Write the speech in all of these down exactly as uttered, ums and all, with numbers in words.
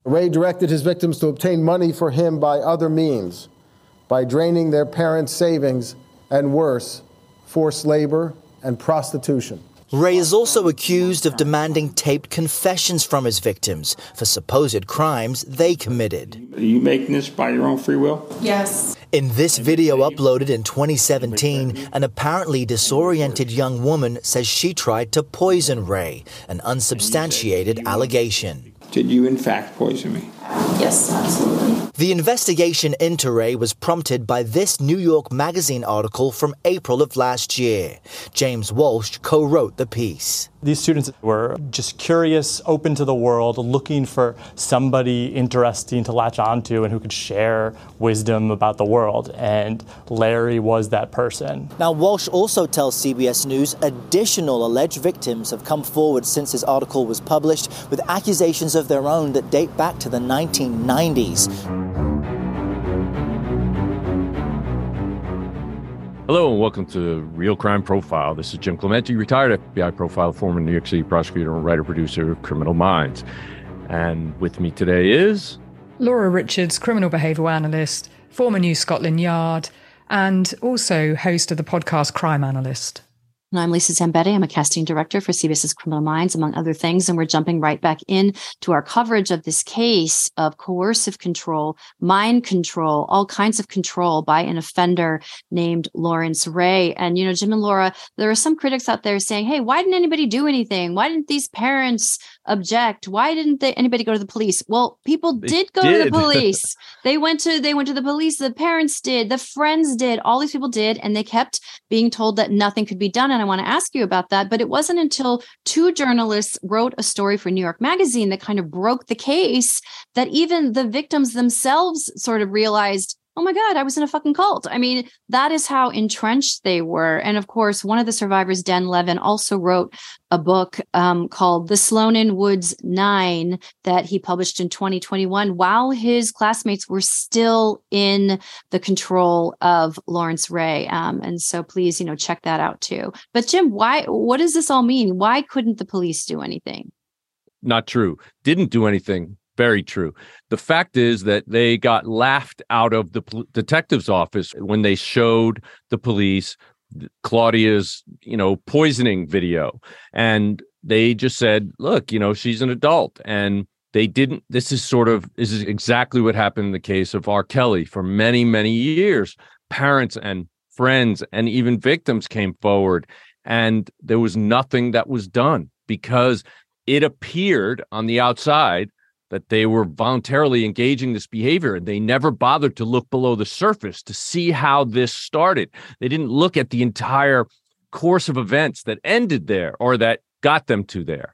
Ray directed his victims to obtain money for him by other means, by draining their parents' savings and, worse, forced labor and prostitution. Ray is also accused of demanding taped confessions from his victims for supposed crimes they committed. Are you making this by your own free will? Yes. In this video uploaded in twenty seventeen, an apparently disoriented young woman says she tried to poison Ray, an unsubstantiated allegation. Did you in fact poison me? Yes, absolutely. The investigation into Ray was prompted by this New York Magazine article from April of last year. James Walsh co-wrote the piece. These students were just curious, open to the world, looking for somebody interesting to latch onto and who could share wisdom about the world. And Larry was that person. Now, Walsh also tells C B S News additional alleged victims have come forward since his article was published with accusations of their own that date back to the nineteen nineties. Hello and welcome to Real Crime Profile. This is Jim Clemente, retired F B I profiler, former New York City prosecutor and writer-producer of Criminal Minds. And with me today is... Laura Richards, criminal behavioural analyst, former New Scotland Yard, and also host of the podcast Crime Analyst. And I'm Lisa Zambetti. I'm a casting director for CBS's Criminal Minds, among other things. And we're jumping right back in to our coverage of this case of coercive control, mind control, all kinds of control by an offender named Lawrence Ray. And, you know, Jim and Laura, there are some critics out there saying, hey, why didn't anybody do anything? Why didn't these parents object? Why didn't they, anybody go to the police? Well, people They did go did. to the police. They went to they went to the police. The parents did. The friends did. All these people did. And they kept being told that nothing could be done. And I want to ask you about that. But it wasn't until two journalists wrote a story for New York Magazine that kind of broke the case that even the victims themselves sort of realized, oh my God, I was in a fucking cult. I mean, that is how entrenched they were. And of course, one of the survivors, Dan Levin, also wrote a book um, called The Sloanin Woods Nine that he published in twenty twenty-one while his classmates were still in the control of Lawrence Ray. Um, and so please, you know, check that out too. But Jim, why, what does this all mean? Why couldn't the police do anything? Not true. Didn't do anything. Very true. The fact is that they got laughed out of the pol- detective's office when they showed the police Claudia's, you know, poisoning video. And they just said, look, you know, she's an adult. And they didn't. This is sort of this is exactly what happened in the case of R. Kelly. For many, many years, parents and friends and even victims came forward, and there was nothing that was done because it appeared on the outside that they were voluntarily engaging this behavior, and they never bothered to look below the surface to see how this started. They didn't look at the entire course of events that ended there or that got them to there.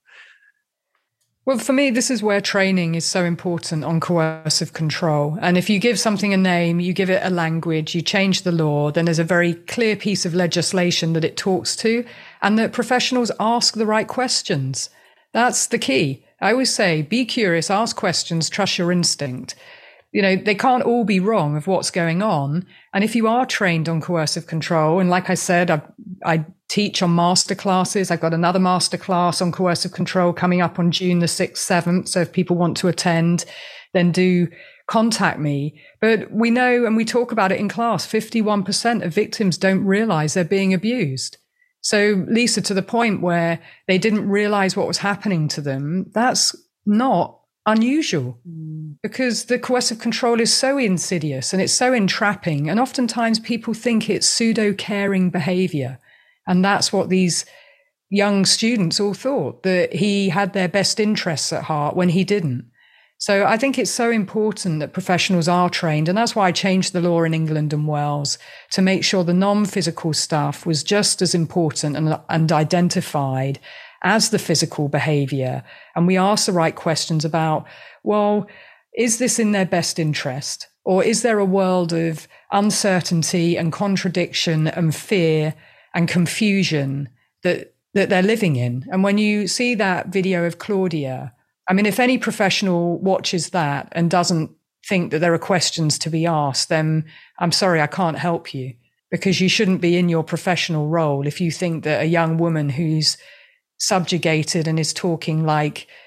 Well, for me, this is where training is so important on coercive control. And if you give something a name, you give it a language, you change the law, then there's a very clear piece of legislation that it talks to, and that professionals ask the right questions. That's the key. I always say, be curious, ask questions, trust your instinct. You know, they can't all be wrong of what's going on. And if you are trained on coercive control, and like I said, I, I teach on master classes. I've got another master class on coercive control coming up on June the sixth, seventh. So if people want to attend, then do contact me. But we know, and we talk about it in class, fifty-one percent of victims don't realize they're being abused. So, Lisa, to the point where they didn't realize what was happening to them, that's not unusual because the coercive control is so insidious and it's so entrapping. And oftentimes people think it's pseudo-caring behavior. And that's what these young students all thought, that he had their best interests at heart when he didn't. So I think it's so important that professionals are trained. And that's why I changed the law in England and Wales to make sure the non-physical stuff was just as important and, and identified as the physical behavior. And we ask the right questions about, well, is this in their best interest? Or is there a world of uncertainty and contradiction and fear and confusion that, that they're living in? And when you see that video of Claudia, I mean, if any professional watches that and doesn't think that there are questions to be asked, then I'm sorry, I can't help you, because you shouldn't be in your professional role if you think that a young woman who's subjugated and is talking like,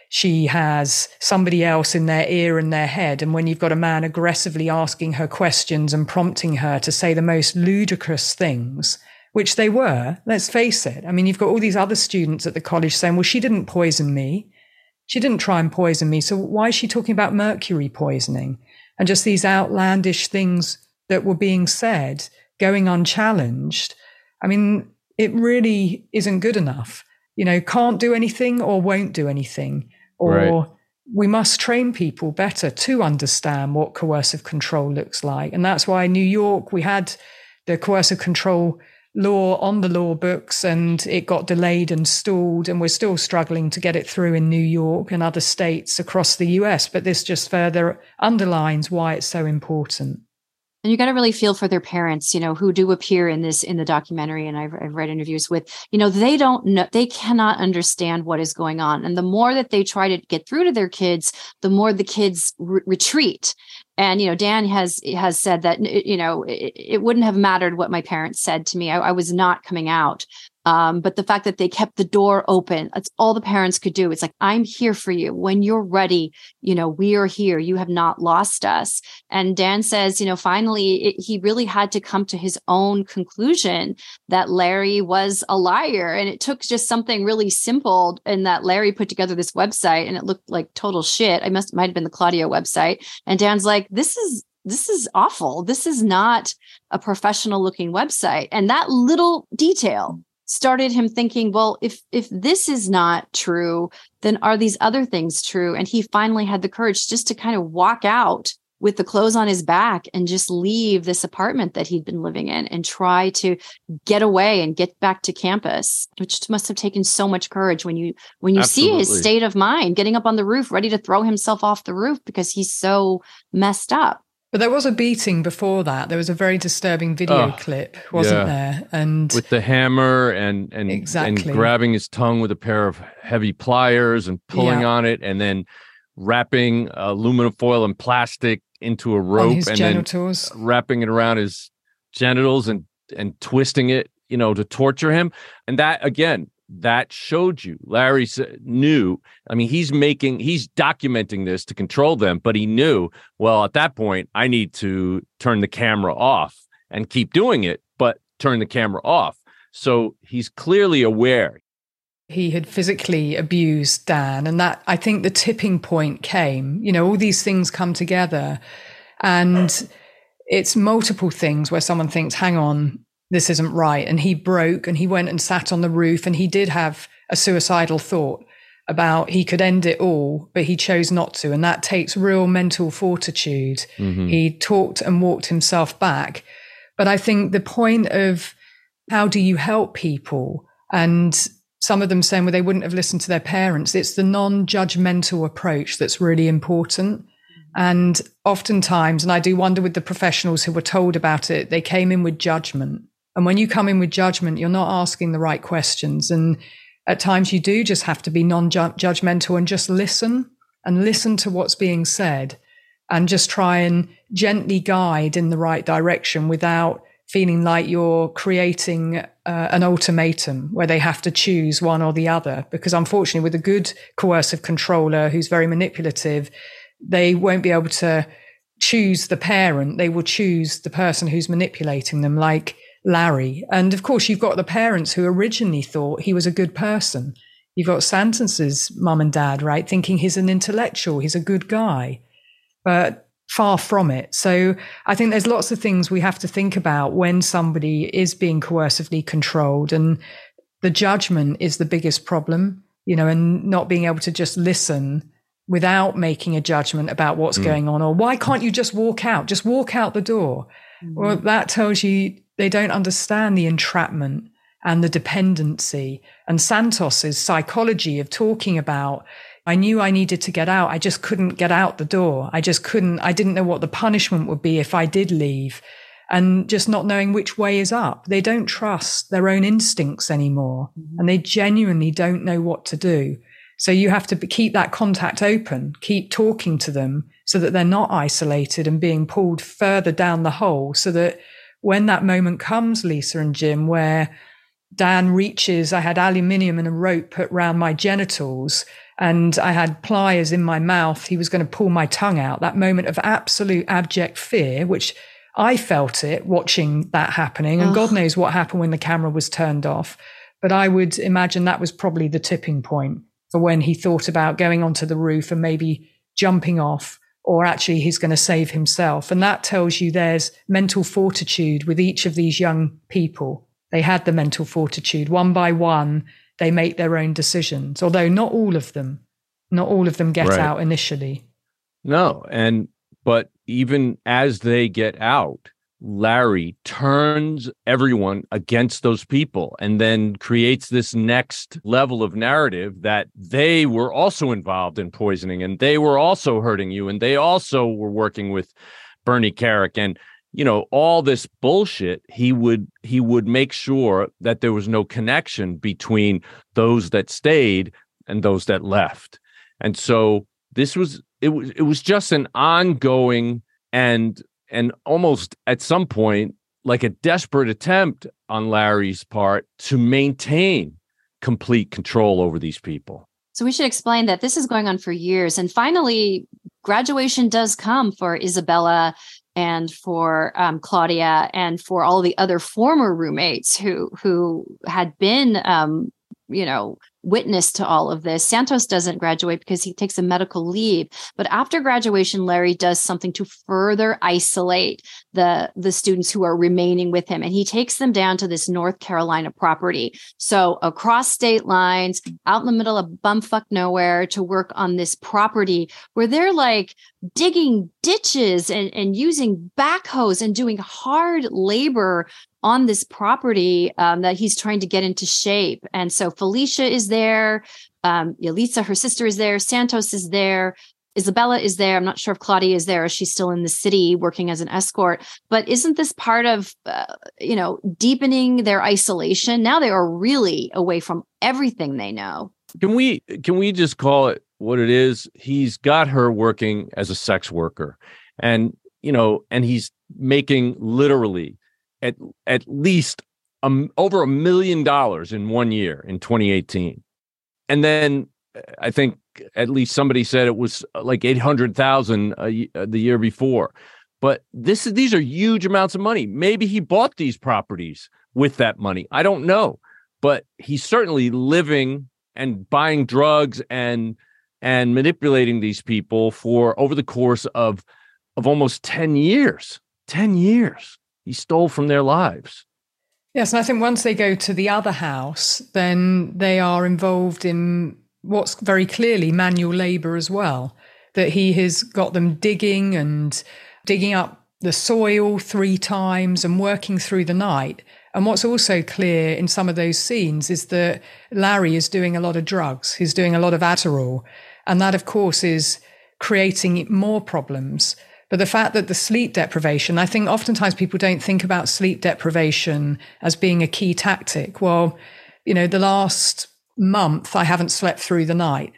she has somebody else in their ear and their head. And when you've got a man aggressively asking her questions and prompting her to say the most ludicrous things, which they were, let's face it. I mean, you've got all these other students at the college saying, well, she didn't poison me. She didn't try and poison me. So why is she talking about mercury poisoning? And just these outlandish things that were being said, going unchallenged. I mean, it really isn't good enough. You know, can't do anything or won't do anything. Or right. We must train people better to understand what coercive control looks like. And that's why in New York, we had the coercive control law on the law books, and it got delayed and stalled. And we're still struggling to get it through in New York and other states across the U S. But this just further underlines why it's so important. And you got to really feel for their parents, you know, who do appear in this, in the documentary. And I've, I've read interviews with, you know, they don't know, they cannot understand what is going on. And the more that they try to get through to their kids, the more the kids re- retreat. And, you know, Dan has, has said that, you know, it, it wouldn't have mattered what my parents said to me. I, I was not coming out. Um, but the fact that they kept the door open, that's all the parents could do. It's like, I'm here for you. When you're ready, you know, we are here. You have not lost us. And Dan says, you know, finally, it, he really had to come to his own conclusion that Larry was a liar. And it took just something really simple, and that Larry put together this website and it looked like total shit. I must, might have been the Claudio website. And Dan's like, this is, this is awful. This is not a professional looking website. And that little detail started him thinking, well, if if this is not true, then are these other things true? And he finally had the courage just to kind of walk out with the clothes on his back and just leave this apartment that he'd been living in and try to get away and get back to campus, which must have taken so much courage when you when you Absolutely. see his state of mind, getting up on the roof, ready to throw himself off the roof because he's so messed up. But there was a beating before that. There was a very disturbing video oh, clip, wasn't yeah. there? And with the hammer and and, exactly. and grabbing his tongue with a pair of heavy pliers and pulling yeah. on it, and then wrapping aluminum foil and plastic into a rope on his and genitals. then wrapping it around his genitals and and twisting it, you know, to torture him. And that, again, that showed you Larry knew. I mean, he's making, he's documenting this to control them, but he knew, well, at that point, I need to turn the camera off and keep doing it, but turn the camera off. So he's clearly aware. He had physically abused Dan, and that, I think the tipping point came, you know, all these things come together, and it's multiple things where someone thinks, hang on, this isn't right. And he broke and he went and sat on the roof, and he did have a suicidal thought about he could end it all, but he chose not to. And that takes real mental fortitude. Mm-hmm. He talked and walked himself back. But I think the point of how do you help people, and some of them saying, well, they wouldn't have listened to their parents. It's the non-judgmental approach that's really important. And oftentimes, and I do wonder with the professionals who were told about it, they came in with judgment. And when you come in with judgment, you're not asking the right questions. And at times you do just have to be non-judgmental and just listen and listen to what's being said, and just try and gently guide in the right direction without feeling like you're creating uh, an ultimatum where they have to choose one or the other. Because unfortunately, with a good coercive controller who's very manipulative, they won't be able to choose the parent. They will choose the person who's manipulating them, like Larry. And of course, you've got the parents who originally thought he was a good person. You've got Santosa's mum and dad, right, thinking he's an intellectual, he's a good guy, but far from it. So I think there's lots of things we have to think about when somebody is being coercively controlled. And the judgment is the biggest problem, you know, and not being able to just listen without making a judgment about what's mm. going on. Or why can't you just walk out? Just walk out the door. Mm. Well, that tells you they don't understand the entrapment and the dependency. And Santos's psychology of talking about, I knew I needed to get out. I just couldn't get out the door. I just couldn't, I didn't know what the punishment would be if I did leave. And just not knowing which way is up. They don't trust their own instincts anymore. Mm. And they genuinely don't know what to do. So you have to keep that contact open, keep talking to them so that they're not isolated and being pulled further down the hole, so that when that moment comes, Lisa and Jim, where Dan reaches, I had aluminium and a rope put around my genitals, and I had pliers in my mouth. He was going to pull my tongue out. That moment of absolute abject fear, which I felt it watching that happening. And Ugh. God knows what happened when the camera was turned off. But I would imagine that was probably the tipping point for when he thought about going onto the roof and maybe jumping off, or actually he's going to save himself. And that tells you there's mental fortitude with each of these young people. They had the mental fortitude. One by one, they make their own decisions, although not all of them, not all of them get right. out initially. No. And, but even as they get out, Larry turns everyone against those people and then creates this next level of narrative that they were also involved in poisoning and they were also hurting you and they also were working with Bernie Kerik. And you know, all this bullshit, he would he would make sure that there was no connection between those that stayed and those that left. And so this was it was it was just an ongoing and and almost at some point like a desperate attempt on Larry's part to maintain complete control over these people. So we should explain that this is going on for years. And finally, graduation does come for Isabella and for um, Claudia and for all the other former roommates who who had been, um, you know, witness to all of this. Santos doesn't graduate because he takes a medical leave. But after graduation, Larry does something to further isolate the, the students who are remaining with him. And he takes them down to this North Carolina property. So across state lines, out in the middle of bumfuck nowhere, to work on this property where they're like digging ditches and, and using backhoes and doing hard labor on this property um, that he's trying to get into shape. And so Felicia is there. Um, Yalitza, her sister, is there. Santos is there. Isabella is there. I'm not sure if Claudia is there, or she's still in the city working as an escort. But isn't this part of, uh, you know, deepening their isolation? Now they are really away from everything they know. Can we can we just call it what it is? He's got her working as a sex worker, and you know, and he's making literally at at least um, over a million dollars in one year in twenty eighteen, and then I think at least somebody said it was like eight hundred thousand uh, the year before. But this is these are huge amounts of money. Maybe he bought these properties with that money. I don't know, but he's certainly living and buying drugs and and manipulating these people for over the course of of almost ten years. ten years. He stole from their lives. Yes, and I think once they go to the other house, then they are involved in what's very clearly manual labor as well, that he has got them digging and digging up the soil three times and working through the night. And what's also clear in some of those scenes is that Larry is doing a lot of drugs. He's doing a lot of Adderall. And that, of course, is creating more problems. But the fact that the sleep deprivation, I think oftentimes people don't think about sleep deprivation as being a key tactic. Well, you know, the last month I haven't slept through the night.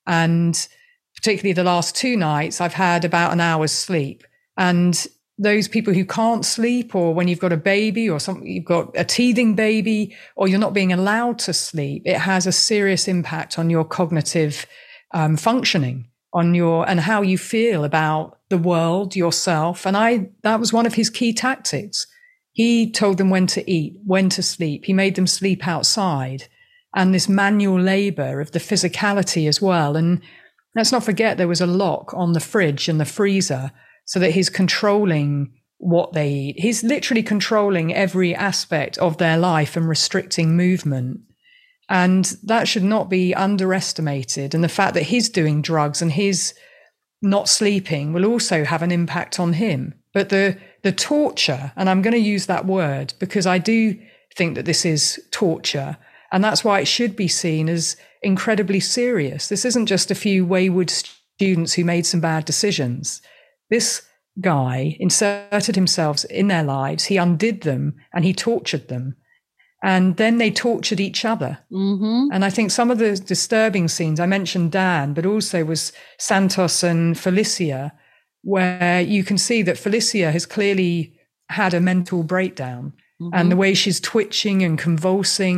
And particularly the last two nights, I've had about an hour's sleep. And those people who can't sleep, or when you've got a baby or something, you've got a teething baby, or you're not being allowed to sleep, it has a serious impact on your cognitive um, functioning, on your, and how you feel about the world, yourself. And I, that was one of his key tactics. He told them when to eat, when to sleep. He made them sleep outside, and this manual labor of the physicality as well. And let's not forget there was a lock on the fridge and the freezer, so that he's controlling what they eat. He's literally controlling every aspect of their life and restricting movement. And that should not be underestimated. And the fact that he's doing drugs and he's not sleeping will also have an impact on him. But the the torture, and I'm going to use that word because I do think that this is torture, and that's why it should be seen as incredibly serious. This isn't just a few wayward students who made some bad decisions. This guy inserted himself in their lives, he undid them, and he tortured them. And then they tortured each other. Mm-hmm. And I think some of the disturbing scenes, I mentioned Dan, but also was Santos and Felicia, where you can see that Felicia has clearly had a mental breakdown. Mm-hmm. And the way she's twitching and convulsing,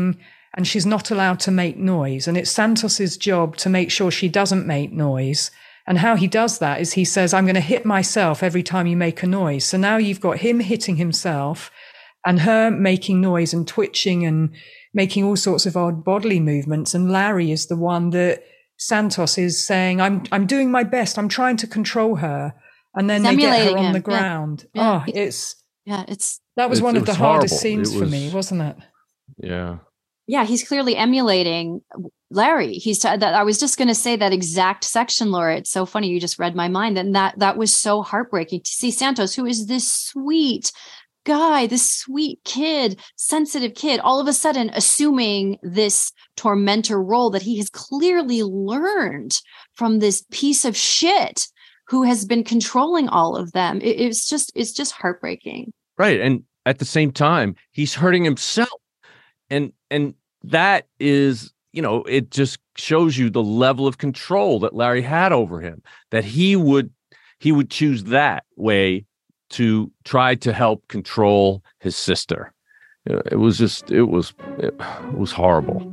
and she's not allowed to make noise. And it's Santos's job to make sure she doesn't make noise. And how he does that is he says, I'm going to hit myself every time you make a noise. So now you've got him hitting himself and her making noise and twitching and making all sorts of odd bodily movements. And Larry is the one that Santos is saying, I'm I'm doing my best. I'm trying to control her. And then they get her on him. the ground. Yeah. Yeah. Oh, it's yeah, it's that was it, one it of the was hardest horrible. scenes It for was, me, wasn't it? Yeah. Yeah, he's clearly emulating Larry. He's t- that I was just going to say that exact section, Laura. It's so funny. You just read my mind. And that that was so heartbreaking to see Santos, who is this sweet guy, this sweet kid, sensitive kid, all of a sudden assuming this tormentor role that he has clearly learned from this piece of shit who has been controlling all of them. It, it's just, it's just heartbreaking. Right. And at the same time, he's hurting himself. And, and that is, you know, it just shows you the level of control that Larry had over him, that he would, he would choose that way to try to help control his sister. It was just, it was, it was horrible.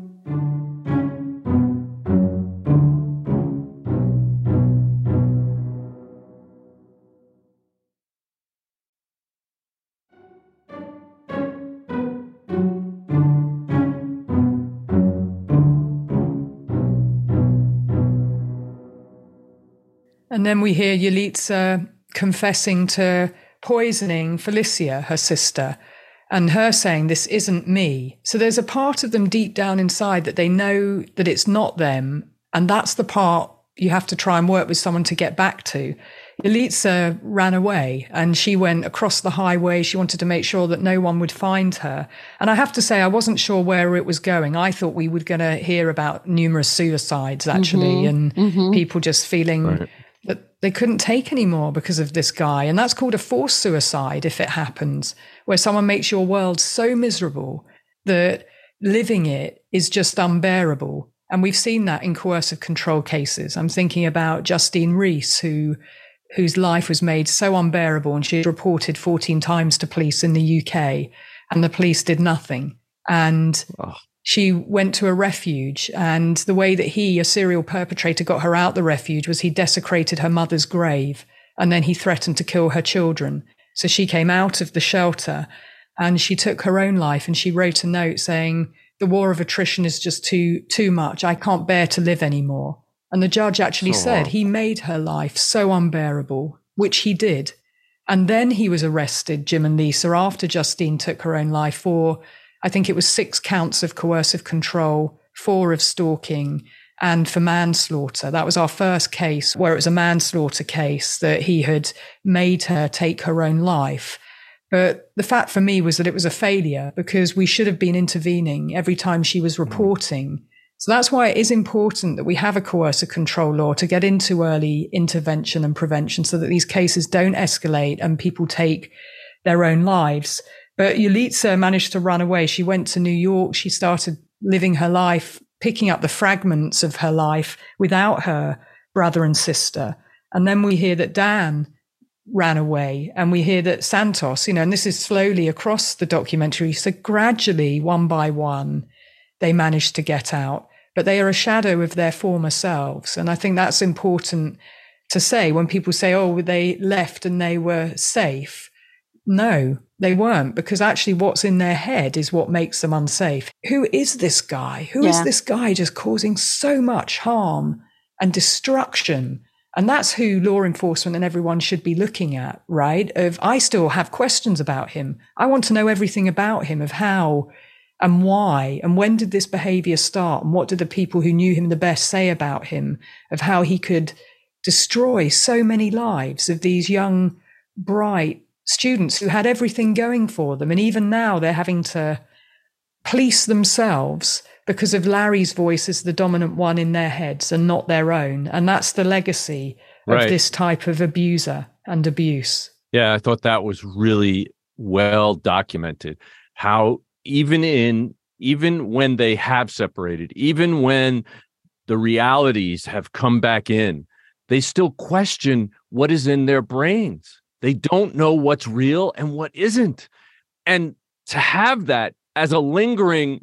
And then we hear Yelitsa confessing to poisoning Felicia, her sister, and her saying, this isn't me. So there's a part of them deep down inside that they know that it's not them. And that's the part you have to try and work with someone to get back to. Yelitsa ran away and she went across the highway. She wanted to make sure that no one would find her. And I have to say, I wasn't sure where it was going. I thought we were going to hear about numerous suicides, actually, Mm-hmm. and Mm-hmm. people just feeling Right. that they couldn't take anymore because of this guy. And that's called a forced suicide if it happens, where someone makes your world so miserable that living it is just unbearable. And we've seen that in coercive control cases. I'm thinking about Justine Rees, who whose life was made so unbearable, and she reported fourteen times to police in the U K, and the police did nothing. And Oh. she went to a refuge, and the way that he, a serial perpetrator, got her out the refuge was he desecrated her mother's grave, and then he threatened to kill her children. So she came out of the shelter and she took her own life, and she wrote a note saying, the war of attrition is just too, too much. I can't bear to live anymore. And the judge actually So said horrible. he made her life so unbearable, which he did. And then he was arrested, Jim and Lisa, after Justine took her own life for, I think it was six counts of coercive control, four of stalking, and for manslaughter. That was our first case where it was a manslaughter case that he had made her take her own life. But the fact for me was that it was a failure because we should have been intervening every time she was reporting. So that's why it is important that we have a coercive control law to get into early intervention and prevention so that these cases don't escalate and people take their own lives. But Yelitsa managed to run away. She went to New York. She started living her life, picking up the fragments of her life without her brother and sister. And then we hear that Dan ran away, and we hear that Santos, you know, and this is slowly across the documentary. So gradually, one by one, they managed to get out, but they are a shadow of their former selves. And I think that's important to say when people say, oh, they left and they were safe. No, they weren't, because actually what's in their head is what makes them unsafe. Who is this guy? Who Yeah. is this guy just causing so much harm and destruction? And that's who law enforcement and everyone should be looking at, right? Of, I still have questions about him. I want to know everything about him, of how and why, and when did this behavior start, and what did the people who knew him the best say about him, of how he could destroy so many lives of these young, bright students who had everything going for them. And even now they're having to police themselves because of Larry's voice as the dominant one in their heads and not their own. And that's the legacy of Right. this type of abuser and abuse. Yeah, I thought that was really well documented. How even in even when they have separated, even when the realities have come back in, they still question what is in their brains. They don't know what's real and what isn't. And to have that as a lingering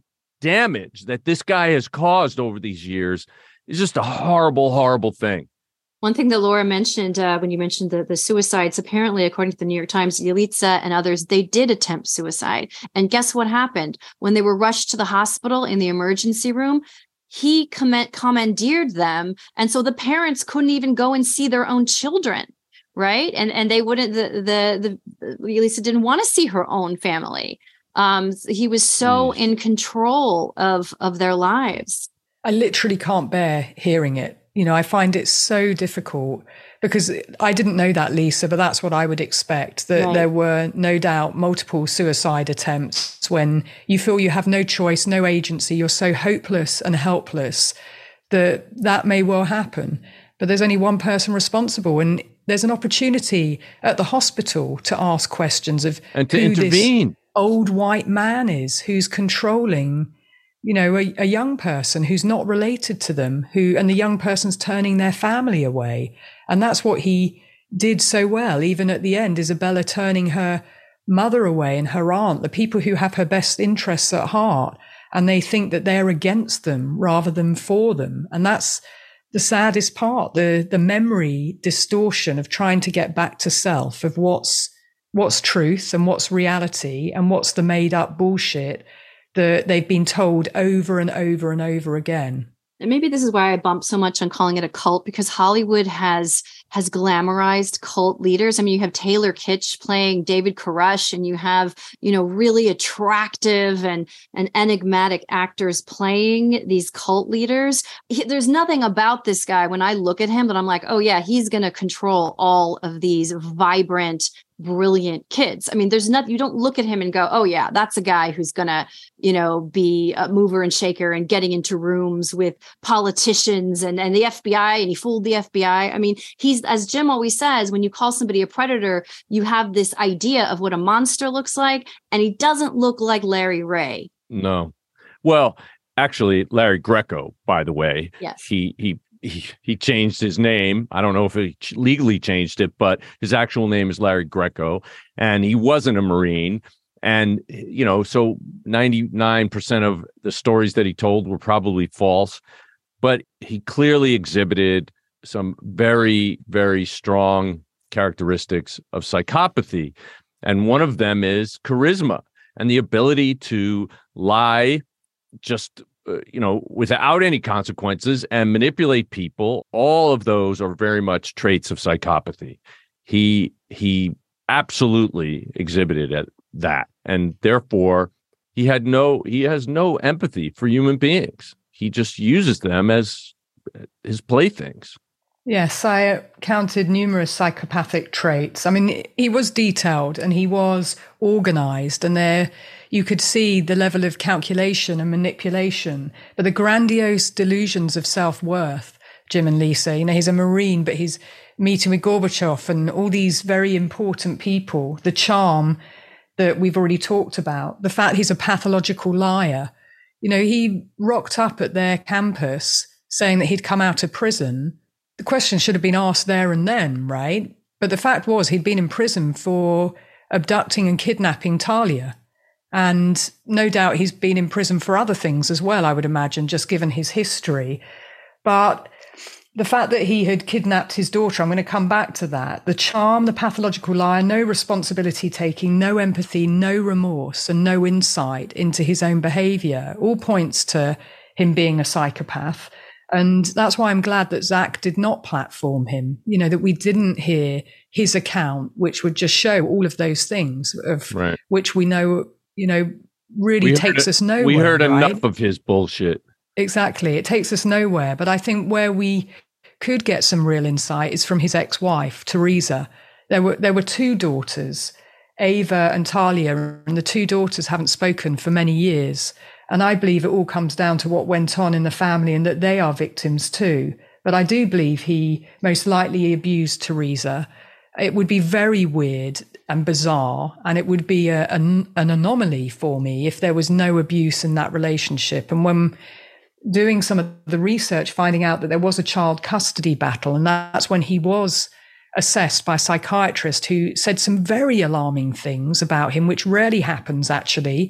damage that this guy has caused over these years is just a horrible, horrible thing. One thing that Laura mentioned uh, when you mentioned the, the suicides, apparently, according to the New York Times, Yelitsa and others, they did attempt suicide. And guess what happened? When they were rushed to the hospital in the emergency room, he comment, commandeered them. And so the parents couldn't even go and see their own children, right? And and they wouldn't, the, the, the Yelitsa didn't want to see her own family. Um, he was so mm. in control of, of their lives. I literally can't bear hearing it. You know, I find it so difficult because I didn't know that, Lisa, but that's what I would expect, that right. there were no doubt multiple suicide attempts when you feel you have no choice, no agency, you're so hopeless and helpless that that may well happen. But there's only one person responsible, and there's an opportunity at the hospital to ask questions of and to who intervene. This old white man is who's controlling, you know, a, a young person who's not related to them, who, and the young person's turning their family away. And that's what he did so well. Even at the end, Isabella turning her mother away and her aunt, the people who have her best interests at heart, and they think that they're against them rather than for them. And that's the saddest part, the, the memory distortion of trying to get back to self, of what's, what's truth and what's reality and what's the made up bullshit that they've been told over and over and over again. And maybe this is why I bump so much on calling it a cult, because Hollywood has has glamorized cult leaders. I mean, you have Taylor Kitsch playing David Koresh, and you have, you know, really attractive and, and enigmatic actors playing these cult leaders. He, there's nothing about this guy when I look at him that I'm like, oh yeah, he's going to control all of these vibrant, brilliant kids. I mean, there's nothing, you don't look at him and go, oh yeah, that's a guy who's going to, you know, be a mover and shaker and getting into rooms with politicians and, and the F B I, and he fooled the F B I. I mean, he's, as Jim always says, when you call somebody a predator, you have this idea of what a monster looks like, and he doesn't look like Larry Ray. No. Well, actually, Larry Greco, by the way, yes. he, he, He, he changed his name. I don't know if he legally changed it, but his actual name is Larry Greco, and he wasn't a Marine. And, you know, so ninety-nine percent of the stories that he told were probably false, but he clearly exhibited some very, very strong characteristics of psychopathy. And one of them is charisma and the ability to lie just Uh, you know, without any consequences and manipulate people. All of those are very much traits of psychopathy. He he absolutely exhibited at that, and therefore he had no he has no empathy for human beings. He just uses them as his playthings. Yes, I counted numerous psychopathic traits. I mean, he was detailed and he was organized, and there you could see the level of calculation and manipulation, but the grandiose delusions of self-worth, Jim and Lisa. You know, he's a Marine, but he's meeting with Gorbachev and all these very important people, the charm that we've already talked about, the fact he's a pathological liar. You know, he rocked up at their campus saying that he'd come out of prison. The question should have been asked there and then, right? But the fact was he'd been in prison for abducting and kidnapping Talia. And no doubt he's been in prison for other things as well, I would imagine, just given his history. But the fact that he had kidnapped his daughter, I'm going to come back to that. The charm, the pathological liar, no responsibility taking, no empathy, no remorse, and no insight into his own behavior, all points to him being a psychopath. And that's why I'm glad that Zach did not platform him, you know, that we didn't hear his account, which would just show all of those things of right. which we know, you know, really we takes us nowhere. We heard right? enough of his bullshit. Exactly. It takes us nowhere. But I think where we could get some real insight is from his ex-wife, Teresa. There were there were two daughters, Ava and Talia, and the two daughters haven't spoken for many years. And I believe it all comes down to what went on in the family and that they are victims too. But I do believe he most likely abused Teresa. It would be very weird and bizarre, and it would be a, an, an anomaly for me if there was no abuse in that relationship. And when doing some of the research, finding out that there was a child custody battle, and that's when he was assessed by a psychiatrist who said some very alarming things about him, which rarely happens actually.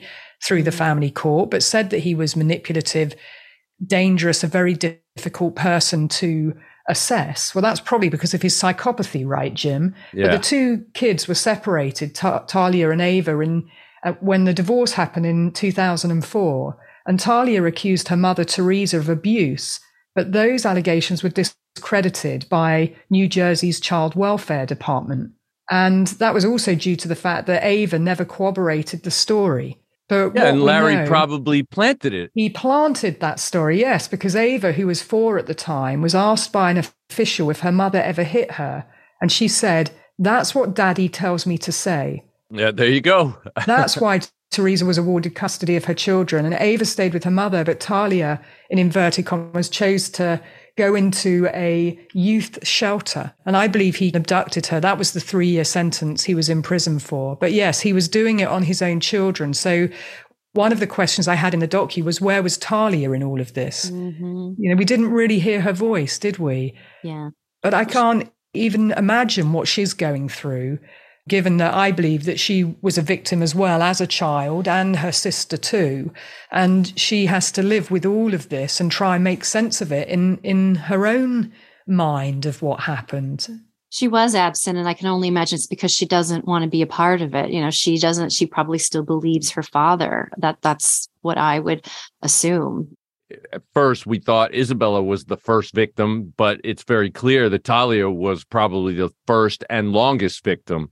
through the family court, but said that he was manipulative, dangerous, a very difficult person to assess. Well, that's probably because of his psychopathy, right, Jim? Yeah. But the two kids were separated, Ta- Talia and Ava, in, uh, when the divorce happened in two thousand four. And Talia accused her mother, Teresa, of abuse. But those allegations were discredited by New Jersey's Child Welfare Department. And that was also due to the fact that Ava never corroborated the story. But yeah, and Larry know, probably planted it. He planted that story, yes, because Ava, who was four at the time, was asked by an official if her mother ever hit her. And she said, "That's what Daddy tells me to say." Yeah, there you go. That's why Teresa was awarded custody of her children. And Ava stayed with her mother, but Talia, in inverted commas, chose to go into a youth shelter. And I believe he abducted her. That was the three-year sentence he was in prison for. But yes, he was doing it on his own children. So one of the questions I had in the docu was, where was Talia in all of this? Mm-hmm. You know, we didn't really hear her voice, did we? Yeah. But I can't even imagine what she's going through, given that I believe that she was a victim as well as a child, and her sister too. And she has to live with all of this and try and make sense of it in, in her own mind of what happened. She was absent, and I can only imagine it's because she doesn't want to be a part of it. You know, she doesn't, she probably still believes her father. That that's what I would assume. At first, we thought Isabella was the first victim, but it's very clear that Talia was probably the first and longest victim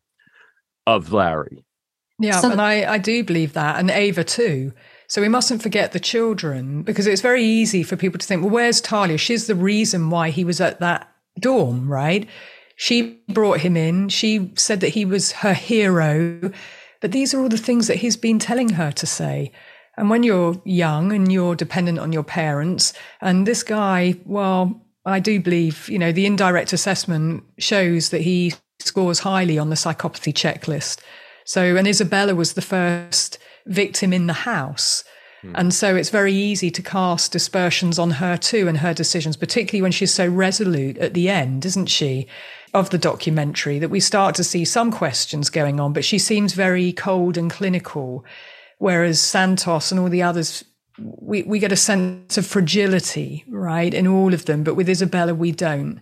of Larry. Yeah, So- and I, I do believe that, and Ava too. So we mustn't forget the children, because it's very easy for people to think, well, where's Talia? She's the reason why he was at that dorm, right? She brought him in. She said that he was her hero. But these are all the things that he's been telling her to say. And when you're young and you're dependent on your parents, and this guy, well, I do believe, you know, the indirect assessment shows that he scores highly on the psychopathy checklist. So, and Isabella was the first victim in the house. Hmm. And so it's very easy to cast aspersions on her too and her decisions, particularly when she's so resolute at the end, isn't she, of the documentary, that we start to see some questions going on, but she seems very cold and clinical. Whereas Santos and all the others, we, we get a sense of fragility, right, in all of them. But with Isabella, we don't.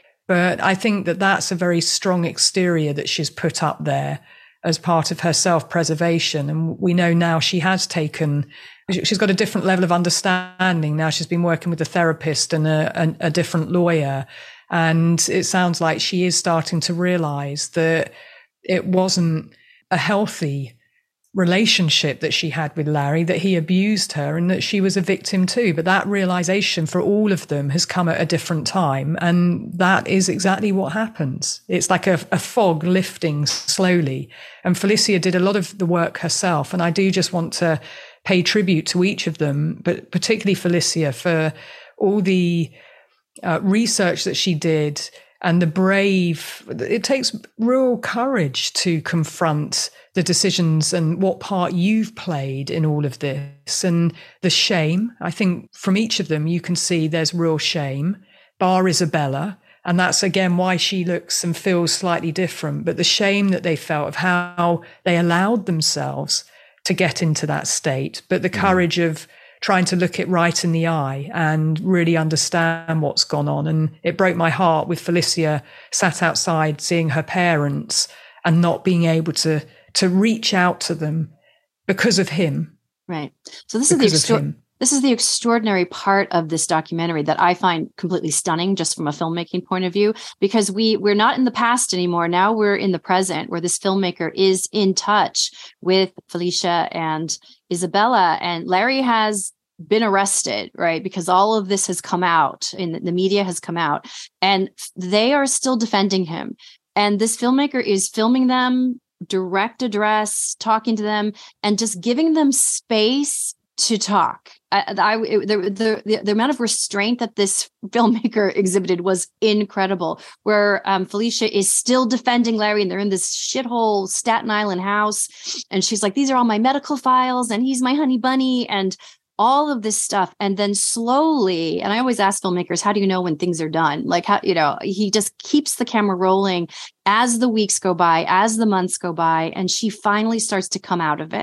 But I think that that's a very strong exterior that she's put up there as part of her self-preservation. And we know now she has taken, she's got a different level of understanding. Now she's been working with a therapist and a, a, a different lawyer. And it sounds like she is starting to realize that it wasn't a healthy relationship that she had with Larry, that he abused her and that she was a victim too. But that realization for all of them has come at a different time. And that is exactly what happens. It's like a, a fog lifting slowly. And Felicia did a lot of the work herself. And I do just want to pay tribute to each of them, but particularly Felicia, for all the uh, research that she did and the brave. It takes real courage to confront the decisions and what part you've played in all of this, and the shame. I think from each of them, you can see there's real shame, bar Isabella. And that's, again, why she looks and feels slightly different. But the shame that they felt of how they allowed themselves to get into that state, but the courage of trying to look it right in the eye and really understand what's gone on. And it broke my heart with Felicia sat outside seeing her parents and not being able to to reach out to them because of him. Right. So this is the extra- this is the extraordinary part of this documentary that I find completely stunning, just from a filmmaking point of view, because we we're not in the past anymore. Now we're in the present, where this filmmaker is in touch with Felicia and Isabella, and Larry has been arrested, right? Because all of this has come out, and the media has come out, and they are still defending him. And this filmmaker is filming them, direct address, talking to them, and just giving them space to talk. I, I the, the the the amount of restraint that this filmmaker exhibited was incredible. Where um, Felicia is still defending Larry, and they're in this shithole Staten Island house, and she's like, "These are all my medical files, and he's my honey bunny," and all of this stuff. And then slowly, and I always ask filmmakers, how do you know when things are done? Like, how, you know, he just keeps the camera rolling as the weeks go by, as the months go by, and she finally starts to come out of it.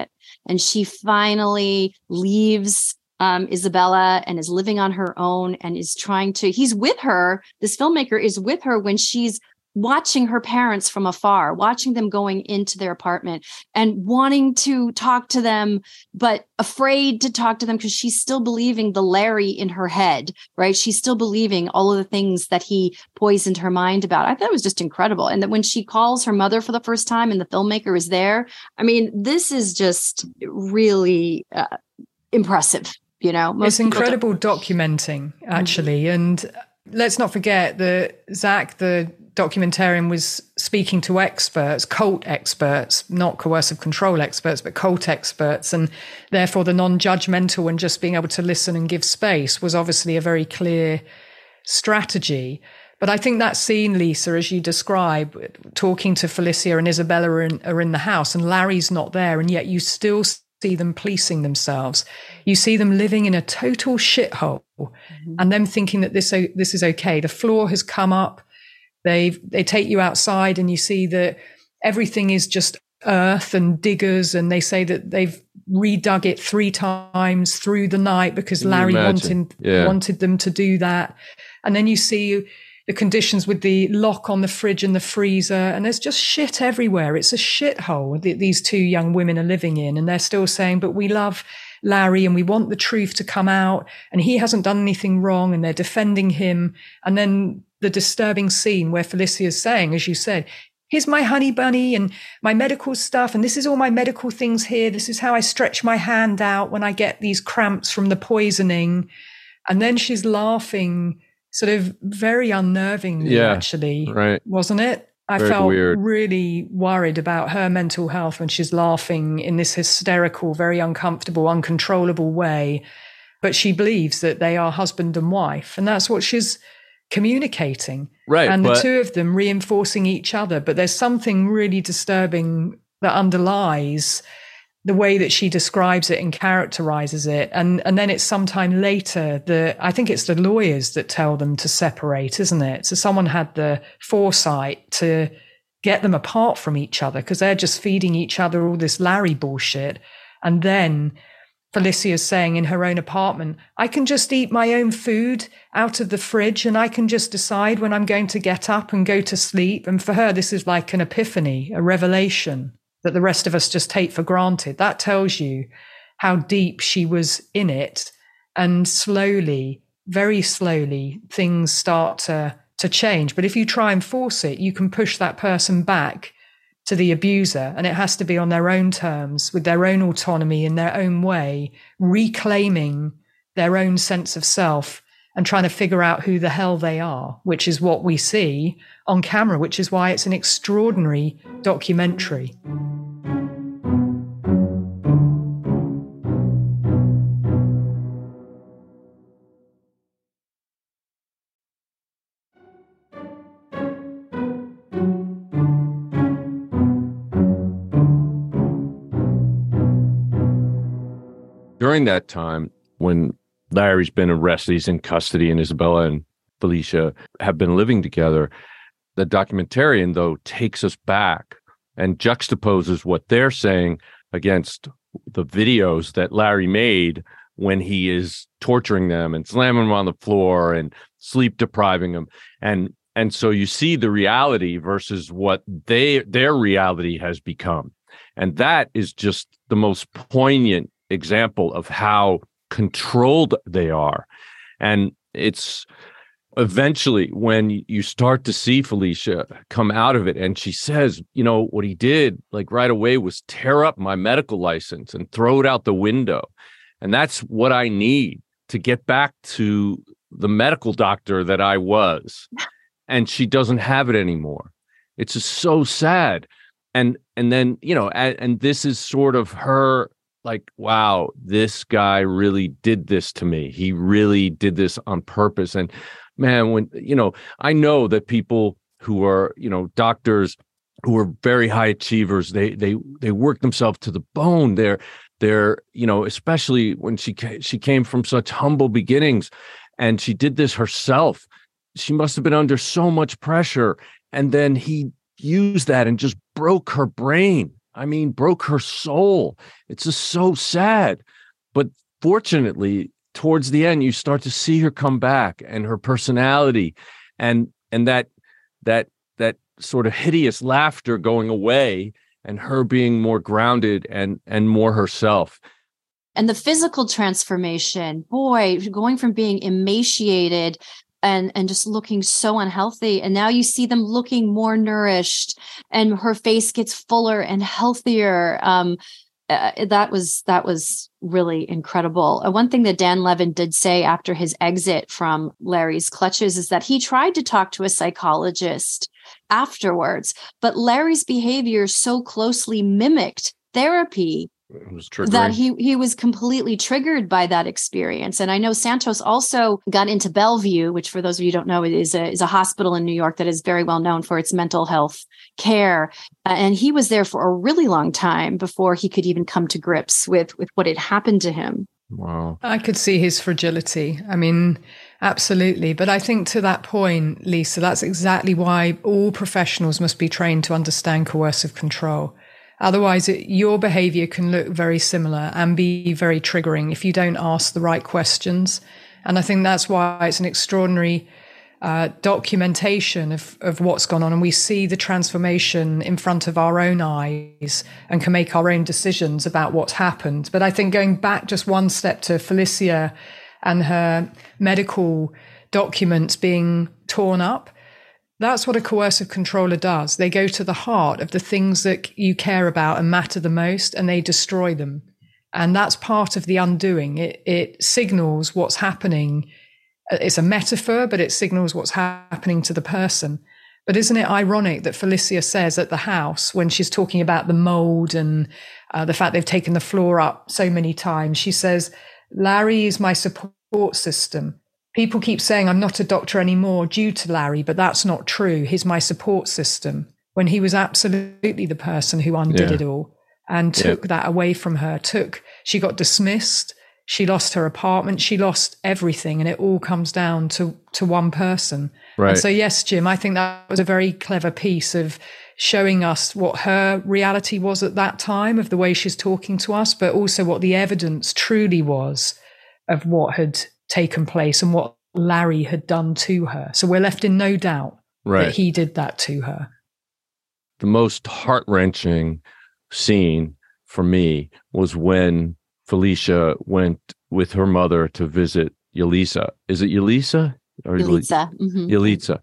and she finally leaves um, Isabella and is living on her own and is trying to, he's with her, this filmmaker is with her when she's watching her parents from afar, watching them going into their apartment and wanting to talk to them, but afraid to talk to them because she's still believing the Larry in her head, right? She's still believing all of the things that he poisoned her mind about. I thought it was just incredible. And that when she calls her mother for the first time and the filmmaker is there, I mean, this is just really uh, impressive, you know? Most it's incredible documenting, actually. Mm-hmm. And let's not forget that Zach, the documentarian, was speaking to experts, cult experts, not coercive control experts, but cult experts. And therefore the non-judgmental and just being able to listen and give space was obviously a very clear strategy. But I think that scene, Lisa, as you describe, talking to Felicia and Isabella are in, are in the house and Larry's not there, and yet you still see them policing themselves. You see them living in a total shithole, mm-hmm. and them thinking that this, this is okay. The floor has come up. They they take you outside and you see that everything is just earth and diggers, and they say that they've redug it three times through the night because Larry wanted yeah. wanted them to do that. And then you see the conditions with the lock on the fridge and the freezer, and there's just shit everywhere. It's a shithole that these two young women are living in, and they're still saying, but we love Larry and we want the truth to come out, and he hasn't done anything wrong, and they're defending him. And then the disturbing scene where Felicia is saying, as you said, here's my honey bunny and my medical stuff, and this is all my medical things here. This is how I stretch my hand out when I get these cramps from the poisoning. And then she's laughing sort of very unnervingly, yeah, actually, right. wasn't it? I Very felt weird. really worried about her mental health when she's laughing in this hysterical, very uncomfortable, uncontrollable way. But she believes that they are husband and wife, and that's what she's communicating. Right. And the but- two of them reinforcing each other. But there's something really disturbing that underlies the way that she describes it and characterizes it. And and then it's sometime later that I think it's the lawyers that tell them to separate, isn't it? So someone had the foresight to get them apart from each other because they're just feeding each other all this Larry bullshit. And then Felicia's saying in her own apartment, I can just eat my own food out of the fridge and I can just decide when I'm going to get up and go to sleep. And for her, this is like an epiphany, a revelation that the rest of us just take for granted. That tells you how deep she was in it. And slowly, very slowly, things start to, to change. But if you try and force it, you can push that person back to the abuser, and it has to be on their own terms, with their own autonomy, in their own way, reclaiming their own sense of self and trying to figure out who the hell they are, which is what we see on camera, which is why it's an extraordinary documentary. During that time, when Larry's been arrested, he's in custody, and Isabella and Felicia have been living together, the documentarian, though, takes us back and juxtaposes what they're saying against the videos that Larry made when he is torturing them and slamming them on the floor and sleep depriving them. And and so you see the reality versus what they their reality has become. And that is just the most poignant example of how controlled they are. And it's eventually when you start to see Felicia come out of it, and she says, you know, what he did like right away was tear up my medical license and throw it out the window. And that's what I need to get back to the medical doctor that I was. And she doesn't have it anymore. It's just so sad. And and then, you know, and, and this is sort of her like, wow, this guy really did this to me. He really did this on purpose. And man, when, you know, I know that people who are, you know, doctors who are very high achievers, they they they work themselves to the bone. They're they're, you know, especially when she she came from such humble beginnings, and she did this herself. She must have been under so much pressure. And then he used that and just broke her brain. I mean, broke her soul. It's just so sad. But fortunately, towards the end, you start to see her come back and her personality and and that that that sort of hideous laughter going away and her being more grounded and and more herself. And the physical transformation, boy, going from being emaciated and and just looking so unhealthy, and now you see them looking more nourished, and her face gets fuller and healthier. Um, uh, that was that was really incredible. Uh, one thing that Dan Levin did say after his exit from Larry's clutches is that he tried to talk to a psychologist afterwards, but Larry's behavior so closely mimicked therapy It was triggering. that he he was completely triggered by that experience. And I know Santos also got into Bellevue, which for those of you who don't know, is a is a hospital in New York that is very well known for its mental health care. Uh, and he was there for a really long time before he could even come to grips with with what had happened to him. Wow. I could see his fragility. I mean, absolutely. But I think to that point, Lisa, that's exactly why all professionals must be trained to understand coercive control. Otherwise, it, your behavior can look very similar and be very triggering if you don't ask the right questions. And I think that's why it's an extraordinary uh, documentation of, of what's gone on. And we see the transformation in front of our own eyes and can make our own decisions about what's happened. But I think going back just one step to Felicia and her medical documents being torn up, that's what a coercive controller does. They go to the heart of the things that you care about and matter the most, and they destroy them. And that's part of the undoing. It, it signals what's happening. It's a metaphor, but it signals what's happening to the person. But isn't it ironic that Felicia says at the house, when she's talking about the mold and uh, the fact they've taken the floor up so many times, she says, Larry is my support system. People keep saying I'm not a doctor anymore due to Larry, but that's not true. He's my support system, when he was absolutely the person who undid Yeah. it all and took Yeah. that away from her. Took, she got dismissed. She lost her apartment. She lost everything. And it all comes down to, to one person. Right. And so, yes, Jim, I think that was a very clever piece of showing us what her reality was at that time of the way she's talking to us, but also what the evidence truly was of what had taken place and what Larry had done to her. So we're left in no doubt Right. that he did that to her. The most heart-wrenching scene for me was when Felicia went with her mother to visit Yelitsa. Is it Yelitsa? Or Yelitsa. Mhm. Yelitsa.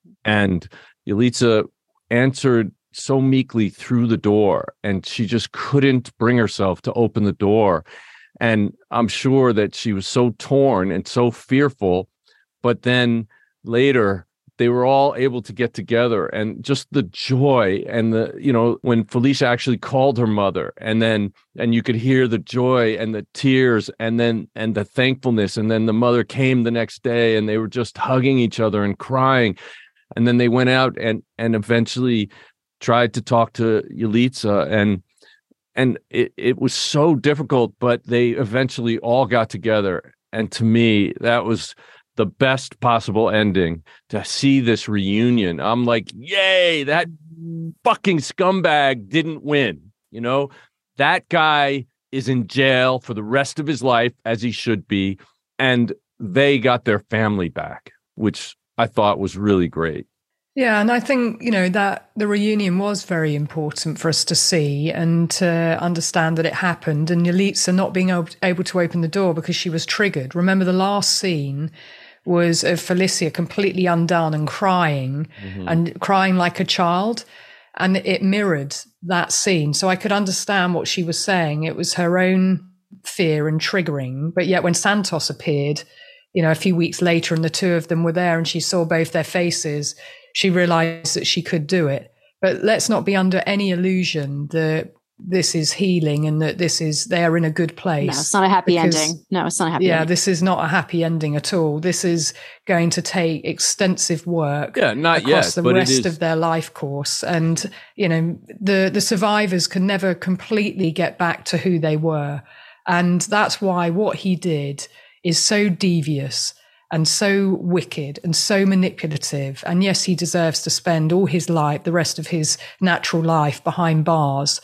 And Yelitsa answered so meekly through the door, and she just couldn't bring herself to open the door. And I'm sure that she was so torn and so fearful. But then later, they were all able to get together, and just the joy and the, you know, when Felicia actually called her mother, and then, and you could hear the joy and the tears and then, and the thankfulness. And then the mother came the next day and they were just hugging each other and crying. And then they went out and, and eventually tried to talk to Yelitsa, and, and it, it was so difficult, but they eventually all got together. And to me, that was the best possible ending, to see this reunion. I'm like, yay, that fucking scumbag didn't win. You know, that guy is in jail for the rest of his life, as he should be. And they got their family back, which I thought was really great. Yeah, and I think, you know, that the reunion was very important for us to see and to understand that it happened. And Yelitsa not being able, able to open the door because she was triggered. Remember, the last scene was of Felicia completely undone and crying, mm-hmm. and crying like a child. And it mirrored that scene. So I could understand what she was saying. It was her own fear and triggering. But yet when Santos appeared, you know, a few weeks later, and the two of them were there and she saw both their faces, she realized that she could do it. But let's not be under any illusion that this is healing and that this is, they're in a good place. No, it's not a happy because, ending. No, it's not a happy yeah, ending. this is not a happy ending at all. This is going to take extensive work yeah, not across yet, the but rest it is. of their life course. And, you know, the, the survivors can never completely get back to who they were. And that's why what he did is so devious and so wicked and so manipulative. And yes, he deserves to spend all his life, the rest of his natural life, behind bars.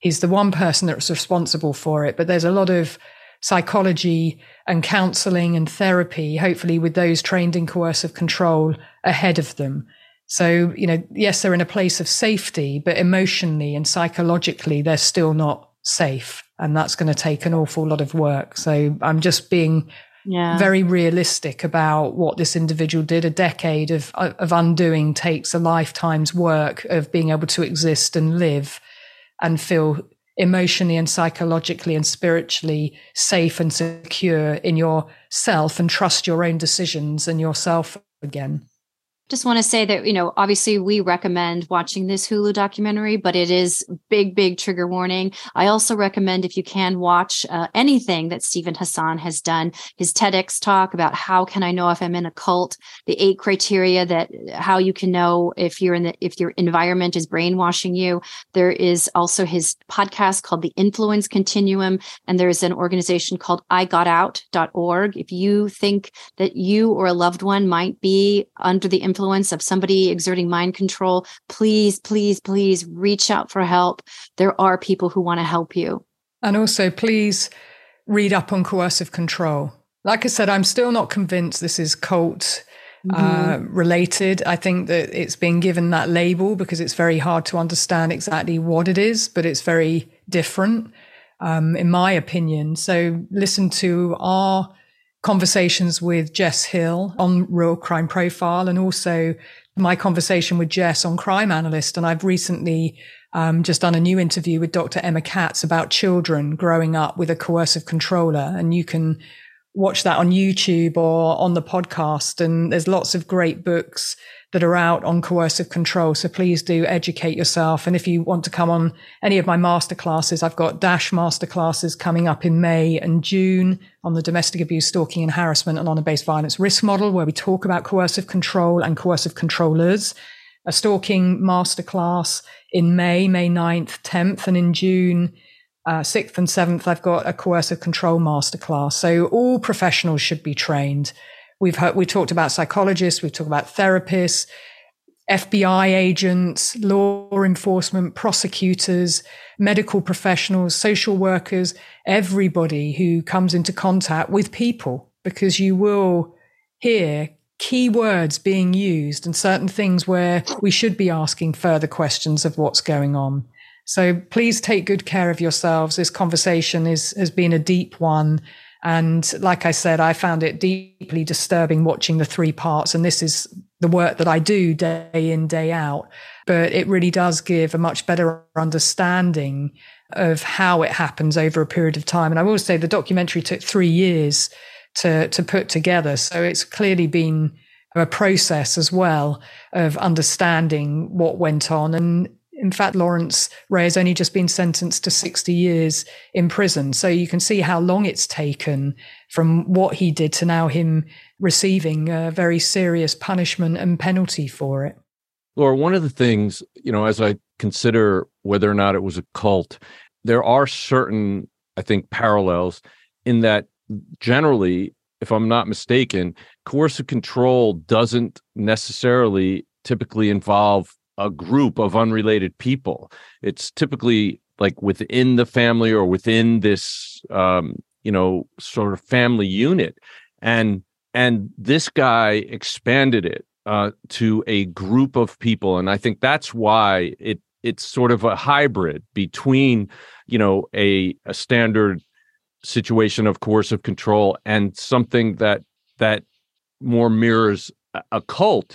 He's the one person that's responsible for it. But there's a lot of psychology and counseling and therapy, hopefully with those trained in coercive control ahead of them. So, you know, yes, they're in a place of safety, but emotionally and psychologically, they're still not safe. And that's going to take an awful lot of work. So I'm just being yeah. very realistic about what this individual did. A decade of, of undoing takes a lifetime's work of being able to exist and live and feel emotionally and psychologically and spiritually safe and secure in yourself and trust your own decisions and yourself again. Just want to say that, you know, obviously we recommend watching this Hulu documentary, but it is big, big trigger warning. I also recommend, if you can, watch uh, anything that Steven Hassan has done. His TEDx talk about how can I know if I'm in a cult, the eight criteria that how you can know if you're in the, if your environment is brainwashing you. There is also his podcast called The Influence Continuum. And there's an organization called I got out dot org. If you think that you or a loved one might be under the influence of somebody exerting mind control, please, please, please reach out for help. There are people who want to help you. And also, please read up on coercive control. Like I said, I'm still not convinced this is cult mm-hmm. uh, related. I think that it's been given that label because it's very hard to understand exactly what it is, but it's very different, um, in my opinion. So listen to our conversations with Jess Hill on Real Crime Profile, and also my conversation with Jess on Crime Analyst. And I've recently um, just done a new interview with Doctor Emma Katz about children growing up with a coercive controller. And you can watch that on YouTube or on the podcast. And there's lots of great books that are out on coercive control. So please do educate yourself. And if you want to come on any of my masterclasses, I've got DASH masterclasses coming up in May and June on the domestic abuse, stalking and harassment and honor-based violence risk model, where we talk about coercive control and coercive controllers. A stalking masterclass in May, May ninth, tenth, and in June, uh, sixth and seventh, I've got a coercive control masterclass. So all professionals should be trained. We've heard, we talked about psychologists, we've talked about therapists, F B I agents, law enforcement, prosecutors, medical professionals, social workers, everybody who comes into contact with people, because you will hear key words being used and certain things where we should be asking further questions of what's going on. So please take good care of yourselves. This conversation is, has been a deep one. And like I said, I found it deeply disturbing watching the three parts. And this is the work that I do day in, day out. But it really does give a much better understanding of how it happens over a period of time. And I will say the documentary took three years to, to put together. So it's clearly been a process as well of understanding what went on. And in fact, Lawrence Ray has only just been sentenced to sixty years in prison. So you can see how long it's taken from what he did to now him receiving a very serious punishment and penalty for it. Laura, one of the things, you know, as I consider whether or not it was a cult, there are certain, I think, parallels in that generally, if I'm not mistaken, coercive control doesn't necessarily typically involve a group of unrelated people. It's typically like within the family or within this, um, you know, sort of family unit. And, and this guy expanded it uh, to a group of people. And I think that's why it, it's sort of a hybrid between, you know, a, a standard situation of coercive control and something that, that more mirrors a, a cult,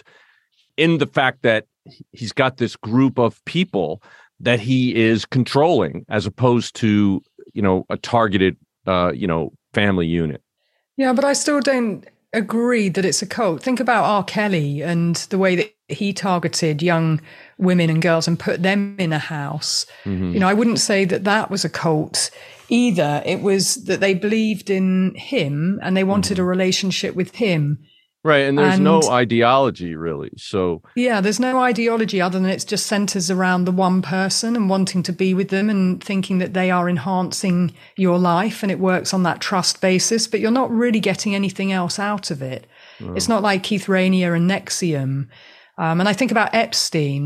in the fact that he's got this group of people that he is controlling, as opposed to, you know, a targeted, uh, you know, family unit. Yeah, but I still don't agree that it's a cult. Think about R. Kelly and the way that he targeted young women and girls and put them in a house. Mm-hmm. You know, I wouldn't say that that was a cult either. It was that they believed in him and they wanted mm-hmm. a relationship with him. Right. And there's and, no ideology, really. So, yeah, there's no ideology other than it's just centers around the one person and wanting to be with them and thinking that they are enhancing your life. And it works on that trust basis, but you're not really getting anything else out of it. Oh. It's not like Keith Rainier and N X I V M. Um, and I think about Epstein.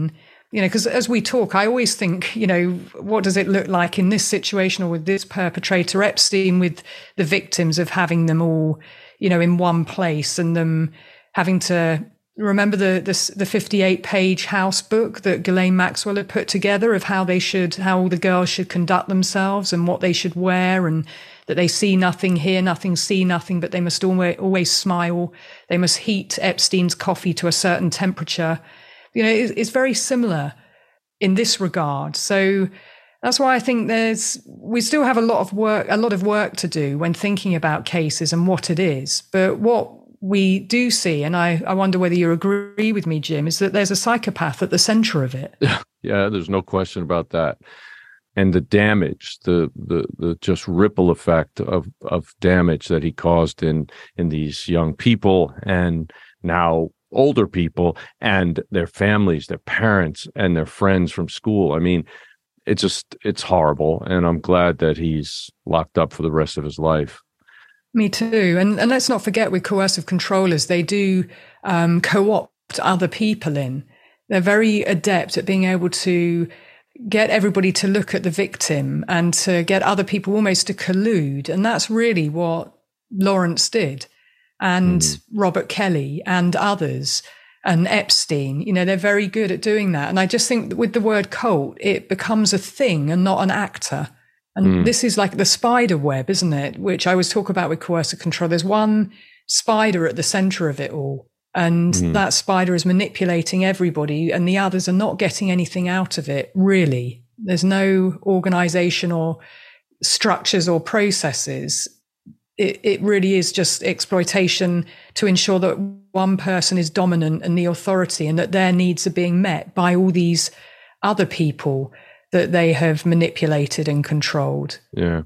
You know, because as we talk, I always think, you know, what does it look like in this situation or with this perpetrator? Epstein with the victims, of having them all, you know, in one place, and them having to remember the the, the fifty-eight page house book that Ghislaine Maxwell had put together of how they should, how all the girls should conduct themselves and what they should wear, and that they see nothing, hear nothing, see nothing, but they must always, always smile. They must heat Epstein's coffee to a certain temperature. You know, it's, it's very similar in this regard. So that's why I think there's, we still have a lot of work, a lot of work to do when thinking about cases and what it is. But what we do see, and I, I wonder whether you agree with me, Jim, is that there's a psychopath at the center of it. Yeah, there's no question about that. And the damage, the the the just ripple effect of of damage that he caused in in these young people, and now older people, and their families, their parents, and their friends from school. I mean, it's just, it's horrible. And I'm glad that he's locked up for the rest of his life. Me too. And and let's not forget, with coercive controllers, they do um, co-opt other people in. They're very adept at being able to get everybody to look at the victim and to get other people almost to collude. And that's really what Lawrence did, and mm. Robert Kelly and others, and Epstein. You know, they're very good at doing that. And I just think that with the word cult, it becomes a thing and not an actor. And mm. this is like the spider web, isn't it? Which I always talk about with coercive control. There's one spider at the center of it all. And mm. that spider is manipulating everybody, and the others are not getting anything out of it, really. There's no organization or structures or processes. It, it really is just exploitation to ensure that one person is dominant and the authority, and that their needs are being met by all these other people that they have manipulated and controlled. Yeah.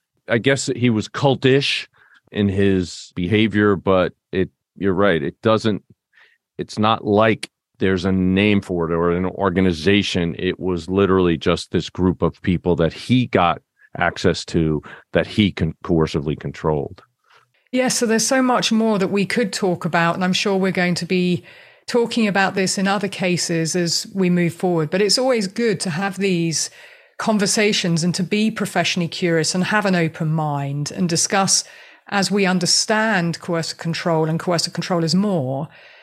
I guess he was cultish in his behavior, but it, you're right. It doesn't, it's not like there's a name for it or an organization. It was literally just this group of people that he got access to, that he con- coercively controlled. Yeah, so there's so much more that we could talk about, and I'm sure we're going to be talking about this in other cases as we move forward. But it's always good to have these conversations and to be professionally curious and have an open mind and discuss, as we understand coercive control and coercive controllers more,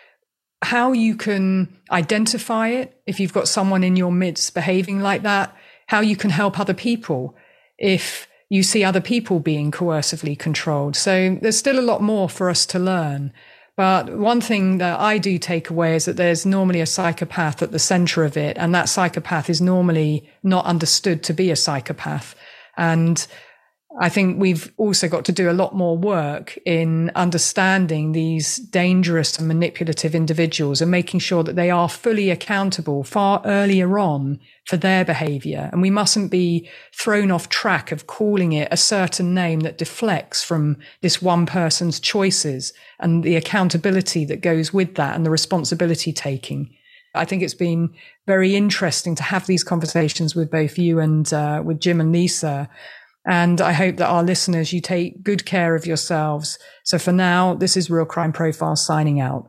how you can identify it if you've got someone in your midst behaving like that, how you can help other people if you see other people being coercively controlled. So there's still a lot more for us to learn. But one thing that I do take away is that there's normally a psychopath at the center of it, and that psychopath is normally not understood to be a psychopath. And I think we've also got to do a lot more work in understanding these dangerous and manipulative individuals and making sure that they are fully accountable far earlier on for their behavior. And we mustn't be thrown off track of calling it a certain name that deflects from this one person's choices and the accountability that goes with that and the responsibility taking. I think it's been very interesting to have these conversations with both you and uh, with Jim and Lisa. And I hope that our listeners, you take good care of yourselves. So for now, this is Real Crime Profile signing out.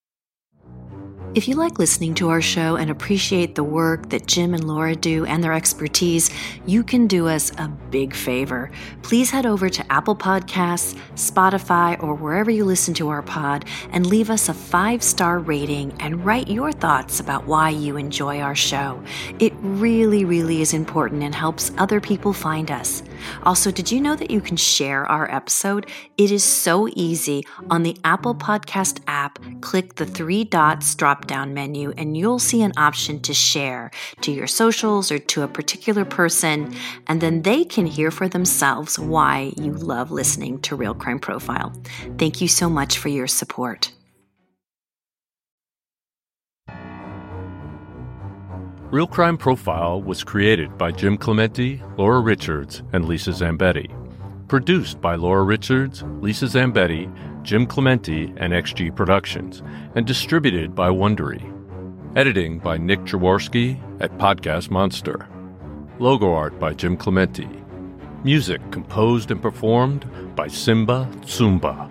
If you like listening to our show and appreciate the work that Jim and Laura do and their expertise, you can do us a big favor. Please head over to Apple Podcasts, Spotify, or wherever you listen to our pod and leave us a five-star rating and write your thoughts about why you enjoy our show. It really, really is important and helps other people find us. Also, did you know that you can share our episode? It is so easy. On the Apple Podcast app, click the three dots drop-down menu and you'll see an option to share to your socials or to a particular person, and then they can hear for themselves why you love listening to Real Crime Profile. Thank you so much for your support. Real Crime Profile was created by Jim Clemente, Laura Richards, and Lisa Zambetti. Produced by Laura Richards, Lisa Zambetti, Jim Clemente, and X G Productions, and distributed by Wondery. Editing by Nick Jaworski at Podcast Monster. Logo art by Jim Clemente. Music composed and performed by Simba Tsumba.